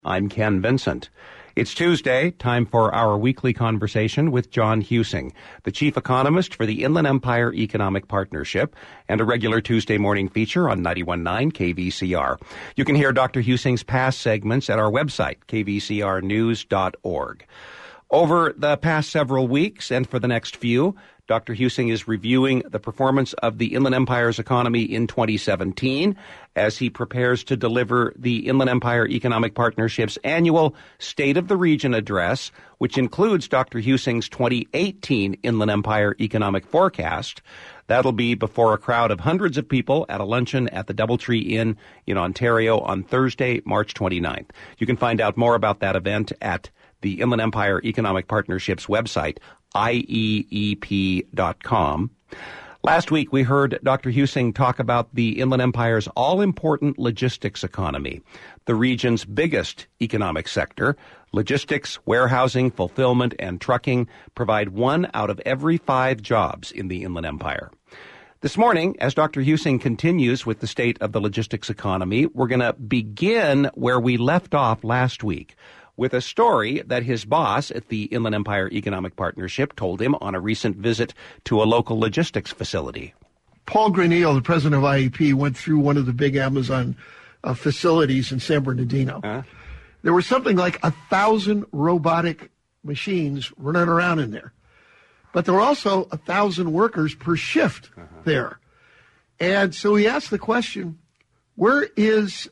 I'm Ken Vincent. It's Tuesday, time for our weekly conversation with John Huesing, the chief economist for the Inland Empire Economic Partnership, and a regular Tuesday morning feature on 91.9 KVCR. You can hear Dr. Huesing's past segments at our website, kvcrnews.org. Over the past several weeks and for the next few, Dr. Huesing is reviewing the performance of the Inland Empire's economy in 2017 as he prepares to deliver the Inland Empire Economic Partnership's annual State of the Region address, which includes Dr. Huesing's 2018 Inland Empire Economic Forecast. That'll be before a crowd of hundreds of people at a luncheon at the Doubletree Inn in Ontario on Thursday, March 29th. You can find out more about that event at the Inland Empire Economic Partnership's website, IEEP.com. Last week, we heard Dr. Huesing talk about the Inland Empire's all-important logistics economy, the region's biggest economic sector. Logistics, warehousing, fulfillment, and trucking provide 1 out of every 5 jobs in the Inland Empire. This morning, as Dr. Huesing continues with the state of the logistics economy, we're going to begin where we left off last week, with a story that his boss at the Inland Empire Economic Partnership told him on a recent visit to a local logistics facility. Paul Granillo, the president of IEP, went through one of the big Amazon facilities in San Bernardino. There were something like 1,000 robotic machines running around in there. But there were also 1,000 workers per shift there. And so he asked the question, where is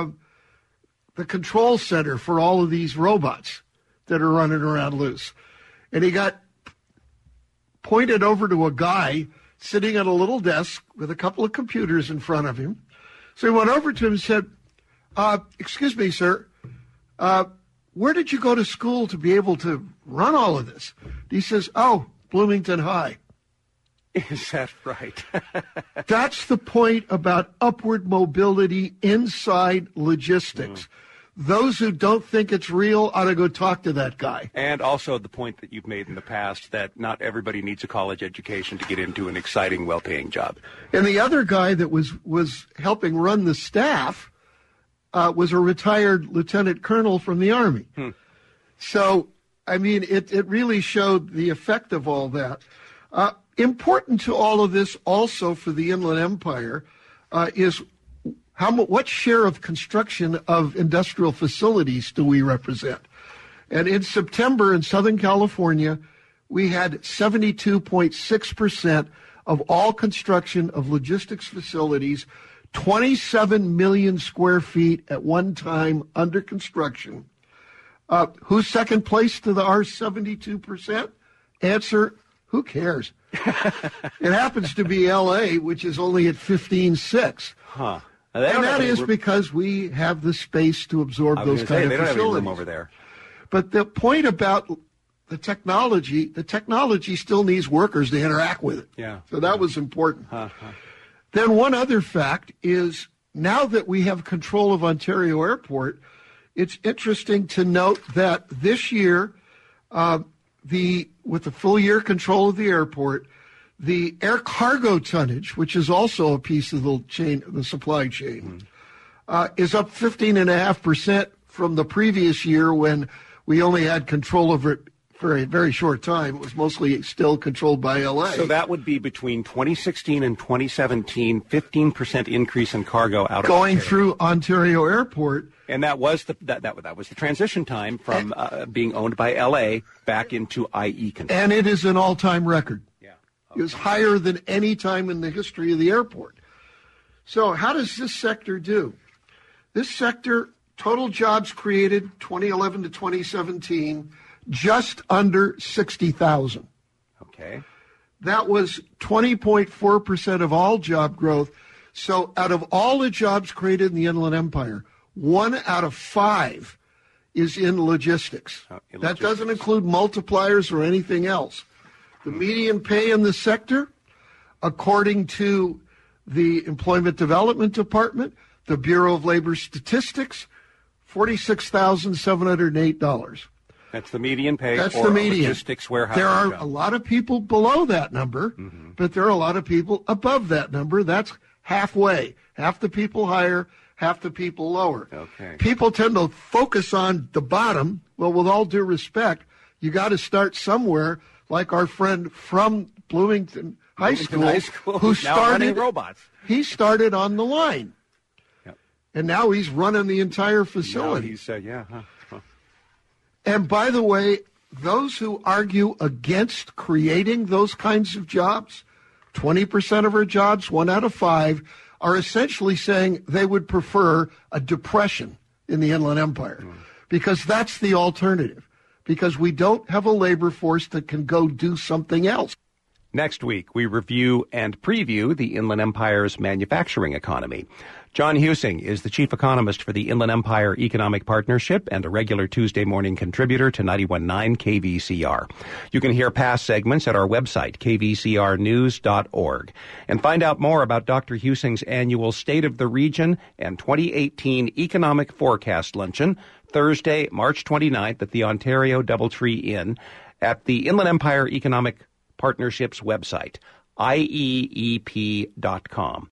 the control center for all of these robots that are running around loose? And he got pointed over to a guy sitting at a little desk with a couple of computers in front of him. So he went over to him and said, excuse me, sir, where did you go to school to be able to run all of this? He says, oh, Bloomington High. Is that right? That's the point about upward mobility inside logistics. Those who don't think it's real ought to go talk to that guy. And also the point that you've made in the past that not everybody needs a college education to get into an exciting, well-paying job. And the other guy that was helping run the staff was a retired lieutenant colonel from the Army. So, I mean, it really showed the effect of all that. Important to all of this also for the Inland Empire is what share of construction of industrial facilities do we represent? And in September in Southern California, we had 72.6% of all construction of logistics facilities, 27 million square feet at one time under construction. Who's second place to our 72%? Answer, who cares? It happens to be L.A., which is only at 15.6. And that is because we have the space to absorb those kind of facilities. They don't have any room over there. But the point about the technology still needs workers to interact with it. Yeah. So that was important. Then one other fact is now that we have control of Ontario Airport, it's interesting to note that this year, with the full year control of the airport, the air cargo tonnage, which is also a piece of the supply chain, is up 15.5% from the previous year when we only had control over it for a very short time. It was mostly still controlled by L.A. So that would be between 2016 and 2017, 15% increase in cargo out of going through Ontario Airport. And that was the transition time from being owned by L.A. back into IE control. And it is an all-time record. It was higher than any time in the history of the airport. So how does this sector do? This sector, total jobs created 2011 to 2017, just under 60,000. Okay. That was 20.4% of all job growth. So out of all the jobs created in the Inland Empire, 1 out of 5 is in logistics. That doesn't include multipliers or anything else. The median pay in the sector, according to the Employment Development Department, the Bureau of Labor Statistics, $46,708. That's the median pay. That's the median. Logistics warehouse. There are a lot of people below that number, but there are a lot of people above that number. That's halfway. Half the people higher, half the people lower. Okay. People tend to focus on the bottom. Well, with all due respect, you got to start somewhere, like our friend from Bloomington High School, who now started running robots. He started on the line. Yep. And now he's running the entire facility. Now he said, yeah. Huh. And by the way, those who argue against creating those kinds of jobs, 20% of our jobs, 1 out of 5, are essentially saying they would prefer a depression in the Inland Empire because that's the alternative, because we don't have a labor force that can go do something else. Next week, we review and preview the Inland Empire's manufacturing economy. John Huesing is the chief economist for the Inland Empire Economic Partnership and a regular Tuesday morning contributor to 91.9 KVCR. You can hear past segments at our website, kvcrnews.org, and find out more about Dr. Huesing's annual State of the Region and 2018 Economic Forecast Luncheon, Thursday, March 29th at the Ontario Doubletree Inn at the Inland Empire Economic Partnership's website, IEEP.com.